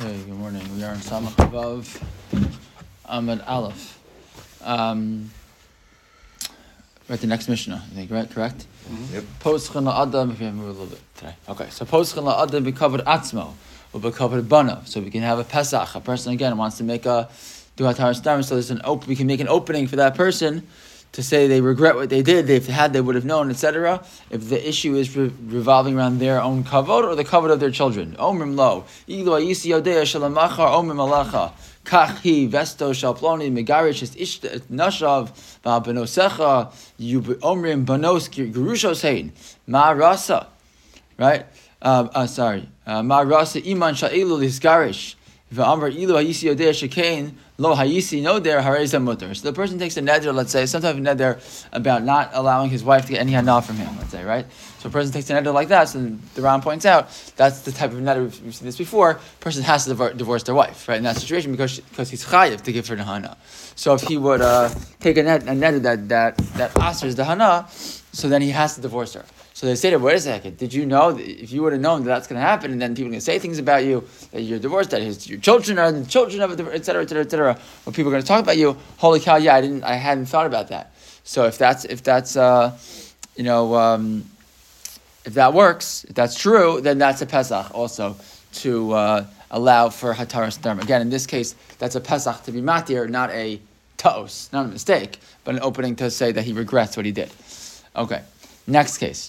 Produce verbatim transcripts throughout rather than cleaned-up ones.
Okay, good morning. We are in Samach Vav Amud Aleph. Um, we're at the next Mishnah, I think, right? Correct? Mm-hmm. Yep. Poschon la'adam, if we move a little bit today. Okay, so Poschon la'adam b'kavod atzmo, or b'kavod bana. So we can have a Pesach. A person, again, wants to make a, do Hataras Dam, so there's an op- we can make an opening for that person to say they regret what they did, if they had, they would have known, et cetera. If the issue is re- revolving around their own kavod or the kavod of their children. Omrim lo, ilu ayisi yodea shalamachar omrim alacha, kach hi vesto shalploni megarish is ishta nashav va'benosecha yub omrim banos gerushos hein ma rasa, right? Uh, uh, sorry, uh, ma rasa iman sha'ilu lisgarish va'amr ilu ayisi yodea shekain. Lo hayisi no der hareza mutter. So the person takes a neder, let's say, some type of neder about not allowing his wife to get any hana from him, let's say, right? So a person takes a neder like that, so the Ram points out, that's the type of neder, we've, we've seen this before, a person has to divorce, divorce their wife, right, in that situation, because she, because he's chayiv to give her the hana. So if he would uh, take a, net, a neder that, that, that asers the hana, so then he has to divorce her. So they say to him, wait a second, did you know, that if you would have known that that's going to happen, and then people are going to say things about you, that you're divorced, that his, your children are the children of a, et cetera, et cetera, et cetera, or people are going to talk about you, holy cow, yeah, I didn't, I hadn't thought about that. So if that's, if that's, uh, you know, um, if that works, if that's true, then that's a Pesach also to uh, allow for Hataras Dam. Again, in this case, that's a Pesach to be matir, not a ta'os, not a mistake, but an opening to say that he regrets what he did. Okay, next case.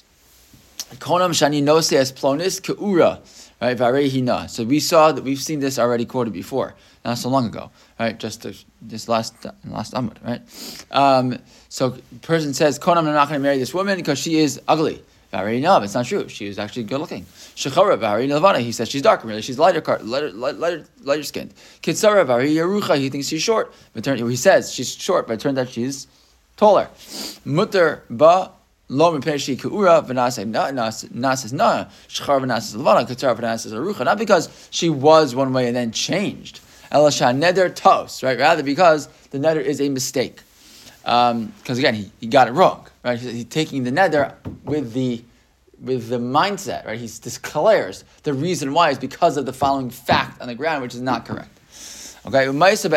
Konam shani nose as plonis keura, right? Varehina. So we saw that we've seen this already quoted before, not so long ago, right? Just to, this last last amud, right? Um, so person says, Konam, I'm not going to marry this woman because she is ugly. Varehina, it's not true. She is actually good looking. Shechara varehina levana. He says she's darker. Really, she's lighter, lighter, lighter, lighter skinned. Kitsara varehiyarucha. He thinks she's short. But turn, he says she's short, but it turns out she's taller. Mutter ba. Lo mepeshi keura v'naseh nases na shchar v'nases levana katzar v'nases arucha. Not because she was one way and then changed. Elasha neder tos, right? Rather because the neder is a mistake. Because um, again, he, he got it wrong, right? He's, he's taking the neder with the with the mindset, right? He declares the reason why is because of the following fact on the ground, which is not correct. Okay, there was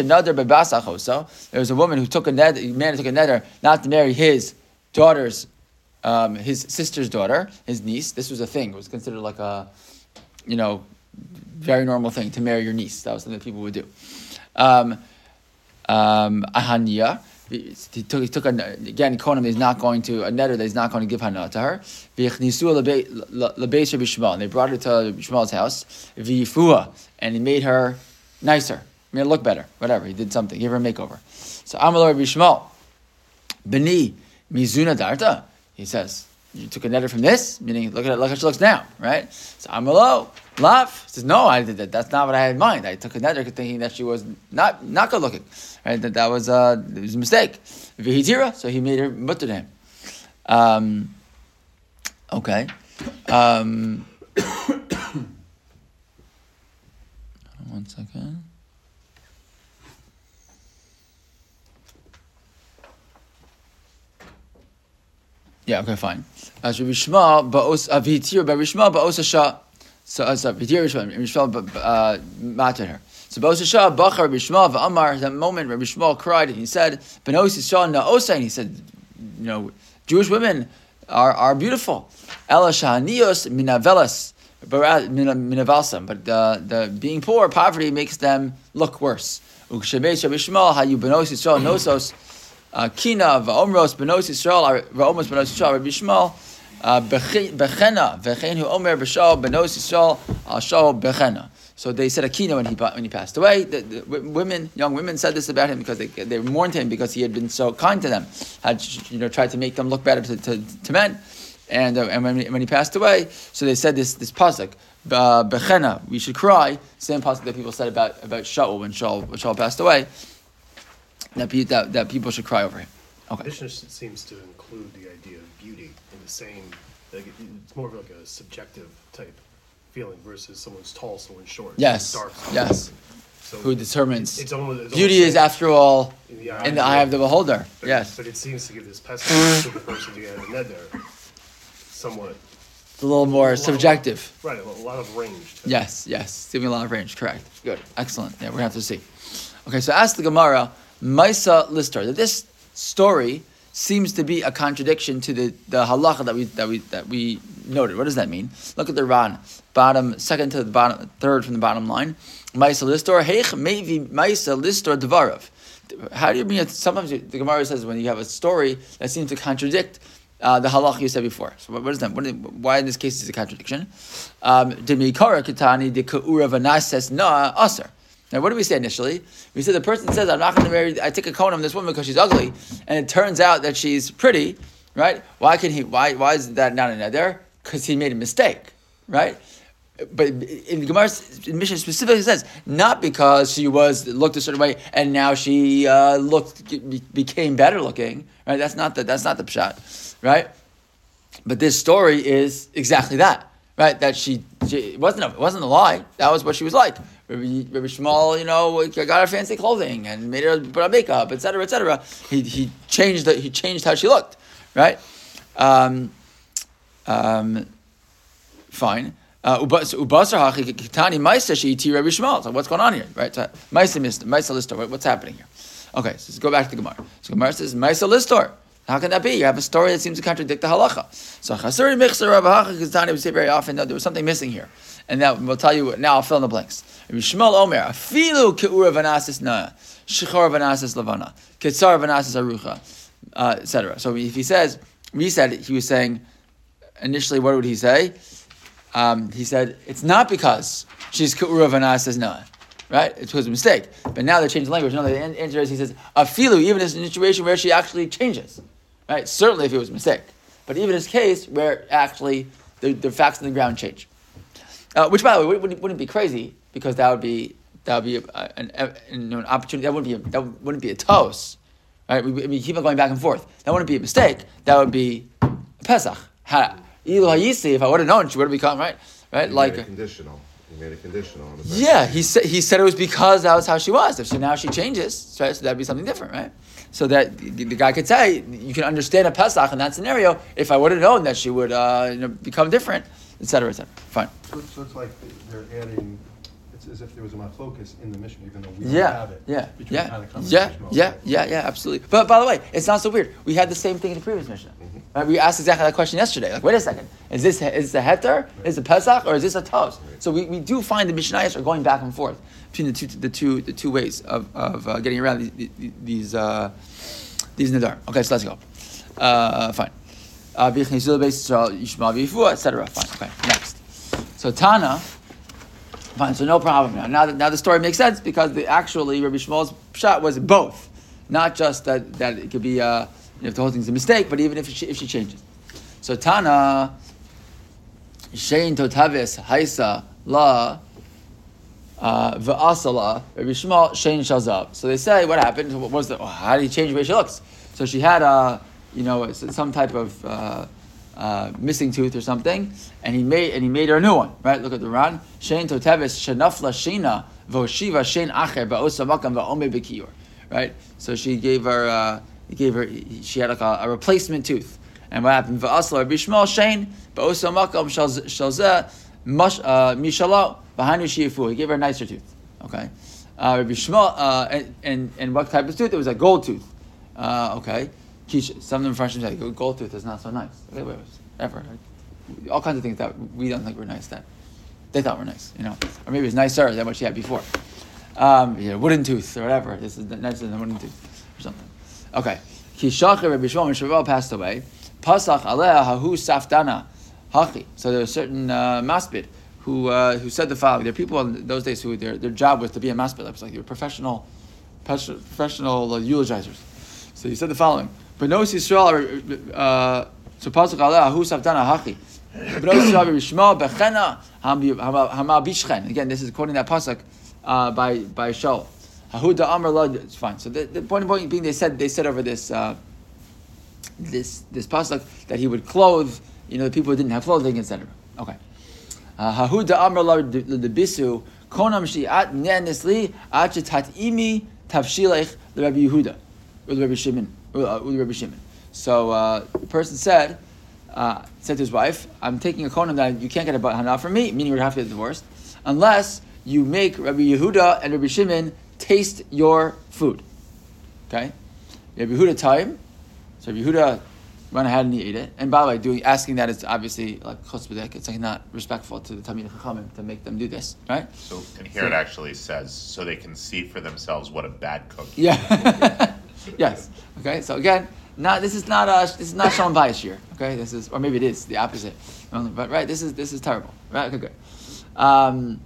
a woman who took a neder, a man who took a neder not to marry his daughter's, um, his sister's daughter, his niece. This was a thing. It was considered like a, you know, very normal thing to marry your niece. That was something that people would do. Um, um, Ahaniya, he took, he took a, again, Konam is not going to, a netter that he's not going to give Hana to her. And they brought her to Bishmal's house. V'yifua, and he made her nicer, made her look better, whatever. He did something, gave her a makeover. So Amalor Bishmal, Beni, Mizuna Darta, he says, you took a netter from this, meaning look at it, look how she looks now, right? So Amalo, laugh. He says, no, I did that. That's not what I had in mind. I took a netter thinking that she was not not good looking, right? That that was uh, it was a mistake. Vihitira, so he made her mutter to him. Um, okay. Um, one second. Yeah, okay, fine. As Rabbi Shema, ba'os avitir by Rishma ba'os asha. So as avitir Rishma, Rishma mated her. So ba'os asha bachar Rabbi Shema v'amar. That moment, Rabbi Shema cried and he said, "Benos Yisrael na'osa." And he said, "You know, Jewish women are are beautiful. Ela shahanios minavelas, minavalsam. But the the being poor, poverty makes them look worse. Ukshebeis Rabbi Shema hayu benos Yisrael nosos." Kina v'omros benos Yisrael v'omros benos Yisrael Rabbi Shmuel bechena v'chein hu omer b'shal benos Yisrael al shal bechena. So they said a kina when he when he passed away. The, the women, young women, said this about him because they they mourned him because he had been so kind to them, had you know tried to make them look better to, to, to men, and uh, and when he, when he passed away, so they said this this pasuk bechena, we should cry. Same pasuk that people said about about Shaul when Shaul when Shaul passed away. That, that that people should cry over him. Okay. Mishnah seems to include the idea of beauty in the same. Like it's more of like a subjective type feeling versus someone's tall, someone's short. Yes. Dark. Yes. So who determines? It's almost, it's beauty is, after all, in the eye, in the eye of the beholder. But, yes. But it seems to give this pesach to the person to get a neder somewhat It's a little more A lot of- subjective. Right, a lot of range. to it. Yes, yes. Giving a lot of range. Correct. Good. Excellent. Yeah, we're going to have to see. Okay, so ask the Gemara, Maisa Listar, that this story seems to be a contradiction to the, the halacha that we that we that we noted. What does that mean? Look at the Ran, bottom second to the bottom, third from the bottom line. Maisa Listar, Heich Mevi Maisa Listar Devarav. How do you mean it? Sometimes the Gemara says when you have a story that seems to contradict uh, the halacha you said before. So what, what is that? What is, why in this case is it a contradiction? Um, Demikara Kitani de Kaura Vanases Na Aser. Now, what did we say initially? We said the person says, I'm not going to marry, I take a kohen on this woman because she's ugly, and it turns out that she's pretty, right? Why can he, why why is that not in there? Because he made a mistake, right? But in the Gemara's admission specifically says, not because she was, looked a certain way, and now she uh, looked, became better looking, right? That's not the, that's not the pshat, right? But this story is exactly that, right? That she, she it wasn't a, it wasn't a lie. That was what she was like. Rabbi, Rabbi Shmuel, you know, got her fancy clothing and made her put on makeup, et cetera, et cetera. He he changed the, he changed how she looked, right? Um, um, fine. Ubasar hachi kitani ma'isa she'iti Rabbi Shmuel. So what's going on here, right? So ma'isa mistor, ma'isa listor. What's happening here? Okay, so let's go back to the Gemara. So Gemara says ma'isa listor. How can that be? You have a story that seems to contradict the halacha. So chasuri michser Rabbi Hacha kitani, we say very often, no, there was something missing here, and that we'll tell you now. I'll fill in the blanks. Rabbi Shmuel Omer, afilu keura vanasis na, shechor vanasis lavana, ketzar vanasis arucha, uh, et cetera. So if he says, we said he was saying initially, what would he say? Um, he said it's not because she's keura vanasis na, right? It was a mistake. But now they changed the language. No, the answer is he says afilu, even in a situation where she actually changes, right? Certainly if it was a mistake, but even in this case where actually the, the facts on the ground change. Uh, which, by the way, wouldn't, wouldn't be crazy because that would be that would be a, an, an, an opportunity. That wouldn't be a, that wouldn't be a toast, right? We, we keep on going back and forth. That wouldn't be a mistake. That would be a Pesach. Ha, if I would have known, she would have become right, right? He like made a conditional. He made a conditional. On the yeah, he said he said it was because that was how she was. If so now she changes, right? So that'd be something different, right? So that the, the guy could say you can understand a Pesach in that scenario. If I would have known that she would uh, you know, become different, et cetera, et cetera. Fine. So, so it's like they're adding, it's as if there was a machlokus in the mission, even though we Yeah, don't have it. yeah, between yeah, Tanakh and yeah, Ishmael. yeah, yeah, yeah, absolutely. But by the way, it's not so weird. We had the same thing in the previous mission. Mm-hmm. Right? We asked exactly that question yesterday. Like, wait a second, is this is this a heter, is it a Pesach, or is this a tos? So we, we do find the Mishnayos are going back and forth between the two the two the two ways of, of uh, getting around these these uh, these nadar. Okay, so let's go. Uh, fine. Uh, et cetera. Fine. Okay, next. So Tana, fine. So no problem now. Now, that, now the story makes sense because the actually Rabbi Shmuel's pshat was both, not just that, that it could be uh, you know, if the whole thing's a mistake, but even if she, if she changes. So Tana, Shein Totavis Haisa La V'Asala Rabbi Shmuel Shein Shazav. So they say what happened? What was the? Oh, how did he change the way she looks? So she had a you know some type of. Uh, Uh, missing tooth or something, and he made and he made her a new one. Right? Look at the Ran. Shein toteves shenafla shina v'oshiva shein acher ba'osamakam va'ome b'kiyur. Right? So she gave her. Uh, he gave her. She had like a, a replacement tooth. And what happened? Va'asla Rabbi Shmuel shein ba'osamakam shalzeh mishalo v'hanu shifu. He gave her a nicer tooth. Okay. Uh, Rabbi Shmuel uh, and, and and what type of tooth? It was a gold tooth. Uh, okay. Some of them French say gold tooth is not so nice. Wait, wait, wait, ever. All kinds of things that we don't think were nice that they thought were nice, you know. Or maybe it's nicer than what she had before. Um, you know, wooden tooth or whatever. This is nicer than a wooden tooth or something. Okay. Kishacher Rabbi Shmuel when Shmuel passed away. Pasach aleh hahu safdana hachi. So there was a certain uh, masbid who uh, who said the following. There are people in those days who their their job was to be a masbid. It was like they were professional, professional uh, eulogizers. So he said the following. Benos Yisrael, uh, so pasuk aleh hahu safdana hachi. Benos Yisrael Rishma bechena hama bishchen. Again, this is quoting that pasuk uh, by by Shaul. Hahu da amar lo. It's fine. So the, the point point being, they said they said over this uh, this this pasuk that he would clothe, you know, the people who didn't have clothing, et cetera. Okay. Hahu da amar lo the bisu konam shi'at nenisli achetat imi tavshilech the Rabbi Yehuda or the Rabbi Shimon. Uh, Rabbi Shimon. So uh, the person said, uh, said to his wife, I'm taking a konim that you can't get a bat hana from me, meaning you would have to get divorced, unless you make Rabbi Yehuda and Rabbi Shimon taste your food. Okay? Rabbi Yehuda time, so Rabbi Yehuda went ahead and he ate it. And by the way, doing asking that is obviously like chutzpah. It's like not respectful to the Talmidei Chachamim to make them do this, right? So, and here it actually says, so they can see for themselves what a bad cook is. Yeah. Yes. Okay. So again, not this is not a this is not Shalom Bayis here. Okay. This is, or maybe it is the opposite. But right, this is this is terrible. Right. Okay. Good. Um,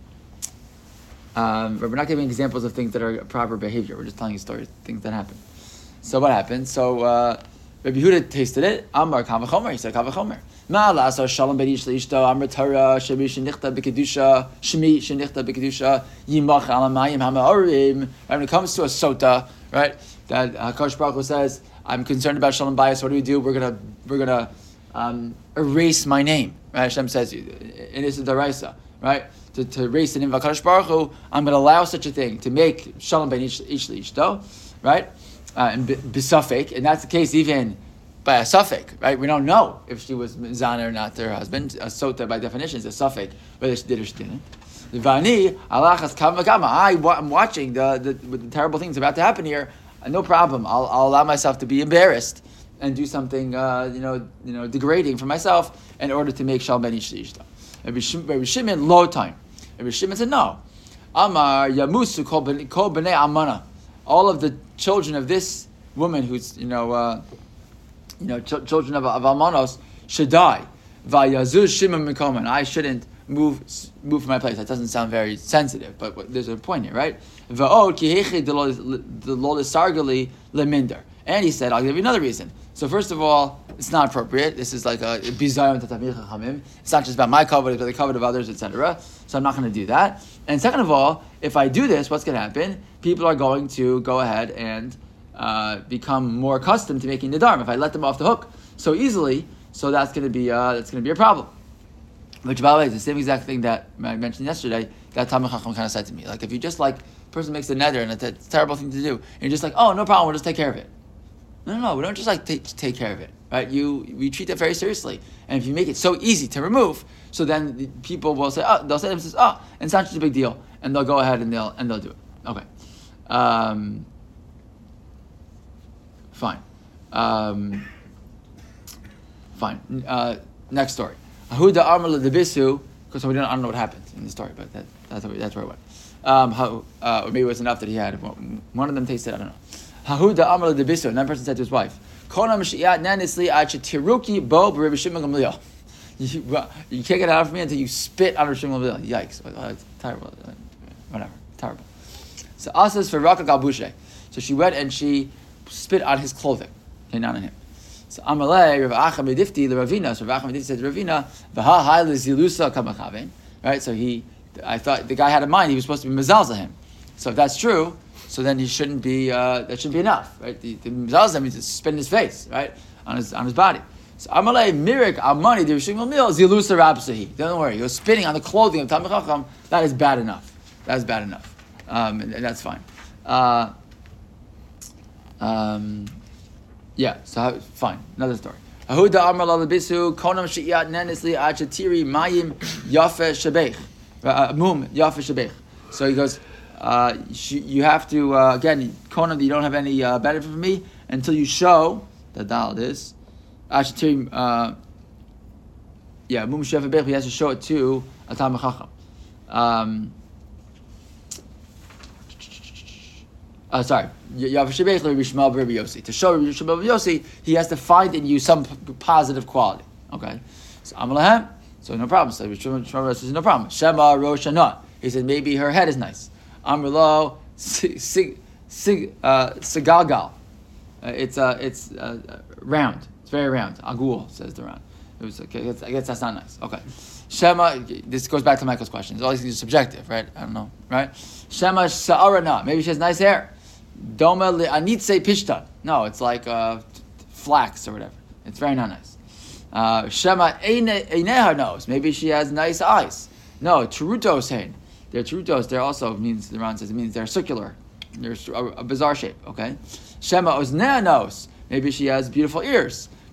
um, but we're not giving examples of things that are proper behavior. We're just telling you stories, things that happen. So what happened? So uh, Rabbi Yehuda tasted it. Amar kavachomer. He said kavachomer. Ma la'asar shalom b'dish leishto amar Torah shemi shenichta b'kedusha shemi shenichta b'kedusha yimach alamayim hamaorim. When it comes to a sota, right, that Hakadosh Baruch Hu says, I'm concerned about shalom bayis. What do we do? We're gonna we're gonna um, erase my name. Right? Hashem says, and this is the Raisa, right? To, to erase the name of Hakadosh Baruch Hu, I'm going to allow such a thing to make shalom ben ish leishto, right? Uh, and b'safek, and that's the case even by a suffix, right? We don't know if she was mizana or not to her husband. A sota by definition is a suffix, whether she did or she didn't. Vani alachas kama kama. I am watching the, the the terrible things about to happen here. Uh, no problem. I'll, I'll allow myself to be embarrassed and do something, uh, you know, you know, degrading for myself in order to make shalom ben ish leishto. Rabbi Shimon low time. Rabbi Shimon said no. Amar yamusu kol bnei amana. All of the children of this woman, who's you know, uh, you know, ch- children of, of Almanos, should die. Vayazuz Shimon mikoman. I shouldn't move move from my place. That doesn't sound very sensitive, but what, there's a point here, right? Va'od ki hechi delol sargali leminder. And he said, I'll give you another reason. So first of all, it's not appropriate. This is like a bizayon to Talmidei Chachamim. It's not just about my covenant, but the covenant of others, et cetera. So I'm not going to do that. And second of all, if I do this, what's going to happen? People are going to go ahead and uh, become more accustomed to making nidarim if I let them off the hook so easily. So that's going to be uh, that's going to be a problem. Which, by the way, is the same exact thing that I mentioned yesterday. That Talmid Chacham kind of said to me, like if you just like a person makes a neder and it's a terrible thing to do, and you're just like, oh, no problem, we'll just take care of it. No, no, no, we don't just like take, take care of it, right? You we treat it very seriously, and if you make it so easy to remove, so then the people will say, oh, they'll say to themselves, oh, and it's not such a big deal, and they'll go ahead and they'll and they'll do it. Okay, um, fine, um, fine. Uh, next story. Ahuda Amar the Bisu, because we don't, I don't know what happened in the story, but that, that's where, that's where it went. Um, how, uh, or maybe it was enough that he had one of them tasted. I don't know. Hahuda Amar the Bisu, and that person said to his wife, "Kona Mashiach Nanisli Achatiruki Bo B'Ribbi Shimon Gamliel." You you can't get it out of me until you spit on Rabbi Shimon Gamliel. Yikes! Oh, it's terrible. Whatever, terrible. So Asas for Raka Galbushe. So she went and she spit on his clothing, okay, not on him. So Amalei Rav Acha Medifti the Ravina. So Rav Acha Medifti said to Ravina, "V'ha Hai Lizilusa Kamachaven." Right. So he, I thought the guy had in mind he was supposed to be mezalza him. So if that's true, so then he shouldn't be. Uh, that shouldn't be enough, right? The, the mezalza means to spit in his face, right, on his on his body. So Amalei Mirik Amani the Rishon Gamliel Zilusa Rabsahi. Don't worry, he was spitting on the clothing of Talmid Chacham. That is bad enough. That is bad enough, um, and, and that's fine. Uh, um, yeah. So how, fine. Another story. Ahuda Amar Lalabisu Konam Shiyat Nenisli Achatiri Mayim Yafe Shabech Mum Yafe Shabech. So he goes. Uh, you have to uh, again, Konam. You don't have any uh, benefit from me until you show that dal is Achatiri. Uh, yeah, Mum Yafe Shabech. He has to show it to a Talmid Chacham. Um, Uh, sorry, to show Rabbi Shmuel Yossi, he has to find in you some p- positive quality. Okay, so Amalahem, so no problem. So Rabbi Shmuel Yossi says no problem. Shema Rosh Hanah. He said maybe her head is nice. Amrlo sig sig uh, sigalgal. Uh, it's uh, it's uh, round. It's very round. Agul says the round. It was okay. I guess, I guess that's not nice. Okay. Shema. This goes back to Michael's question. All these things are subjective, right? I don't know, right? Shema Sa'arana. Maybe she has nice hair. Doma li anitse pishtan. No, it's like uh, flax or whatever. It's very not nice. Uh, Shema eineha knows. Maybe she has nice eyes. No, terutos hein. They're terutos. They're also means the Ran says it means they're circular. They're a, a bizarre shape. Okay. Shema oznea knows. Maybe she has beautiful ears.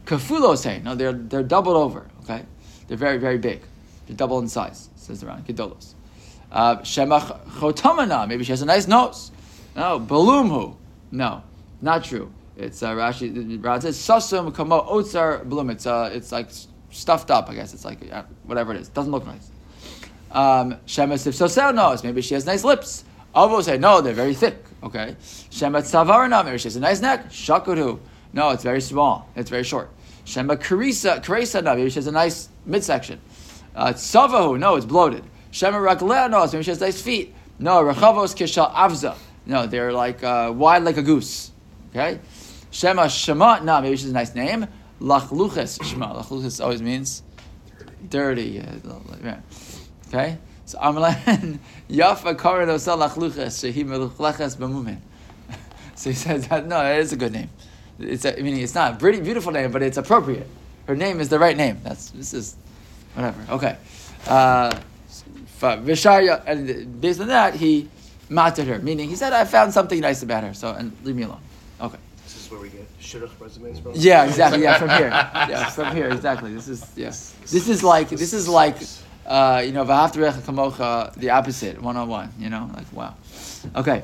Kafulos hey. No, they're they're doubled over. Okay, they're very very big. They're double in size. Says around Gedolos. Shema chotamana. Maybe she has a nice nose. No, balumhu. No, not true. It's uh, Rashi. Rashi says sasum kamo otzar balum. It's uh, it's like stuffed up. I guess it's like uh, whatever it is. Doesn't look nice. Um, Shema sifsosel nose. Maybe she has nice lips. Avo say no, they're very thick. Okay. Shema tzavarna. Maybe she has a nice neck. Shakuru. No, it's very small. It's very short. Shema karisa karisa. No, maybe she has a nice midsection. Uh, Tzavahu. No, it's bloated. Shema raklea. No, maybe she has nice feet. No, rachavos kishal avza. No, they're like uh, wide like a goose. Okay. Shema shema. No, maybe she has a nice name. Lachluches shema. Lachluches always means dirty. Yeah. Okay. So Amalan Yafa Karan Osa Lachluches Shehi Melchleches B'Mumin. So he says that no, it is a good name. It's a, I mean it's not a pretty beautiful name, but it's appropriate. Her name is the right name. That's this is whatever. Okay. Uh, Visharya, and based on that, he mattered her, meaning he said, "I found something nice about her." So and leave me alone. Okay. This is where we get shidduch resumes from. Yeah, exactly. Yeah, from here. Yeah, from here. Exactly. This is yes. Yeah. This is like this is like. Uh, you know, v'haftarecha kamocha, the opposite, one on one. You know, like wow. Okay.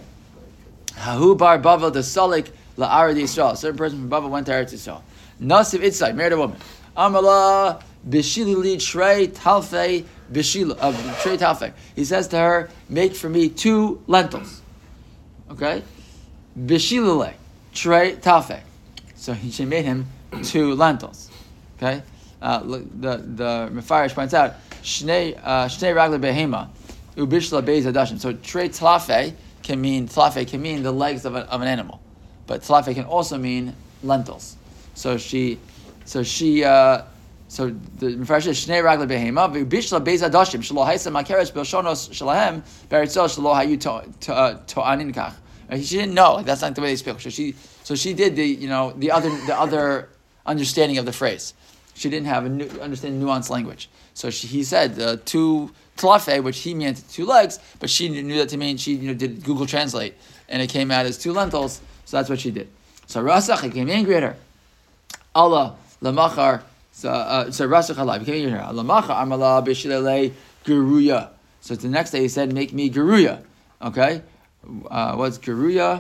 Hahu bar Bavel the Salik la'arad Yisrael. A certain person from Bavel went to Eretz Yisrael. Nasiv Itzai married a woman. Amala b'shilili trei talfei b'shil of trei talfei. He says to her, "Make for me two lentils." Okay. B'shilile trei talfei. So he, she made him two lentils. Okay. Uh, the the Mefarish points out. Shnei Shnei Ragle Behema Ubishla Beis Adashim. So trei tlafe can mean tlafe can mean the legs of, a, of an animal, but tlafe can also mean lentils. So she, so she, uh, so the Mefarish is Shnei Ragle Behema Ubishla Beis Adashim Shelo Haisa Makeres Belshonos Shalahem Beritzel Shelo Hayu To'anin Kach. She didn't know, like that's not the way they speak. So she, so she did the you know the other the other understanding of the phrase. She didn't have a new, understand nuanced language. So she, he said uh, two tlafe, which he meant two legs, but she knew that to mean she you know, did Google Translate, and it came out as two lentils. So that's what she did. So Rasach became angry at her. Allah lamachar. So uh, so Rasach Allah became angry at her. Lamachar amala b'shilele geruya. So the next day he said, "Make me geruya." Okay, uh, what's geruya?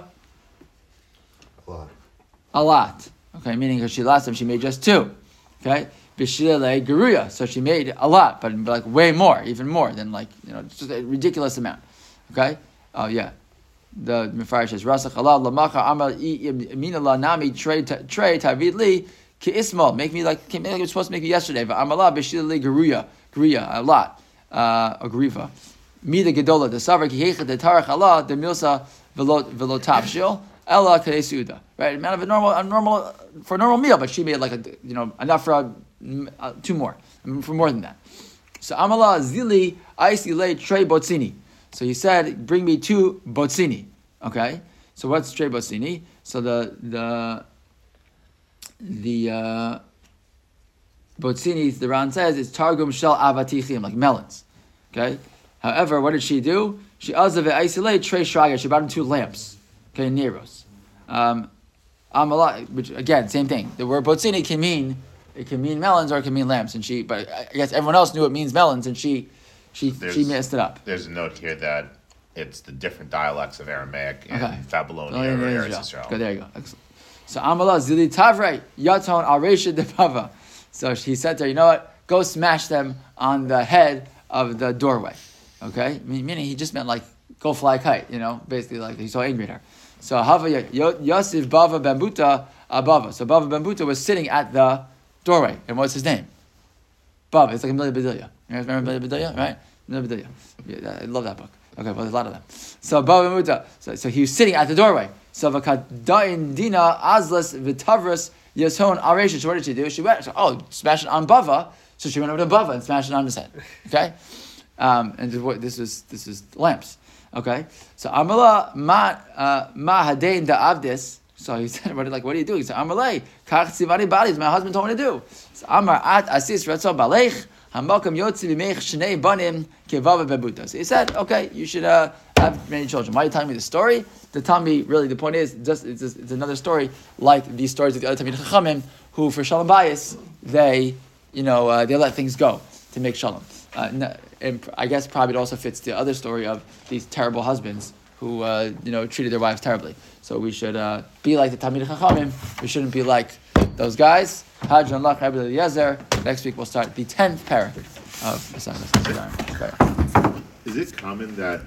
A lot. A lot. Okay, meaning because she last time she made just two. Okay, b'shilele geruya. So she made a lot, but like way more, even more than like you know, just a ridiculous amount. Okay. Oh yeah. The Mefarish says, "Rasach Allah lamacha amal mina la nami trei trei tavid li ki ismal." Make me like make like it was supposed to make me yesterday. But amala b'shilele geruya geruya a lot uh, a griva. Mida gedola the savar ki hechet the tarach Allah the milsa velo velo tapshil. Ella Kadeseuda, right? Amount of a normal, a normal for a normal meal, but she made like a you know enough for a, uh, two more, I mean, for more than that. So Amala Zili Aisile Trey Botzini. So he said, "Bring me two Botzini." Okay. So what's Trey Botzini? So the the the uh, Botzini, the Ran says, is Targum Shel Avatichim, like melons. Okay. However, what did she do? She Azave Aisile Trey Shraga. She brought him two lamps. Okay, Neros. Um, Amala, which again, same thing. The word botzini can mean it can mean melons or it can mean lamps, and she. But I guess everyone else knew it means melons, and she, she, there's, she messed it up. There's a note here that it's the different dialects of Aramaic in okay. Babylonia or Eretz Yisrael. Good, there you go. Excellent. So Amala zili tavrei yaton aresha depava. So he said to her, "You know what? Go smash them on the head of the doorway." Okay, meaning he just meant like go fly a kite. You know, basically like he's so angry at her. So Hava Yosef Bava Bambuta Abava. So Bava Bambuta was sitting at the doorway. And what's his name? Bava. It's like a Milli Bedelia. You guys remember Milli Bedelia, right? Milli Bedelia. Yeah, I love that book. Okay, well, there's a lot of them. So Bava Bambuta. So, so he was sitting at the doorway. So Vakadain Dina Azlas Vitavras Yashon Aresha. So what did she do? She went, so, oh, smash it on Bava. So she went over to Bava and smashed it on his head. Okay? Um, and this was this is lamps. Okay, so Amala ma ma hadein da avdis. So he said, "What like what are you doing?" He said, "Amalei kach tzivani balis." My husband told me to do. So Amar at asis ratzon balech hamakam yotzi b'meich shnei banim kevav bebuta. So he said, "Okay, you should uh, have many children." Why are you telling me the story? To tell me, really, the point is, just it's, just, it's another story like these stories of the other Talmidei Chachamim who for shalom bayis they, you know, uh, they let things go to make shalom. Uh, n- and I guess probably it also fits the other story of these terrible husbands who, uh, you know, treated their wives terribly. So we should uh, be like the Talmidei Chachamim. We shouldn't be like those guys. Hadron Lach Rebbe Eliezer. Next week we'll start the tenth parak of Masechtas Nedarim. Is it common that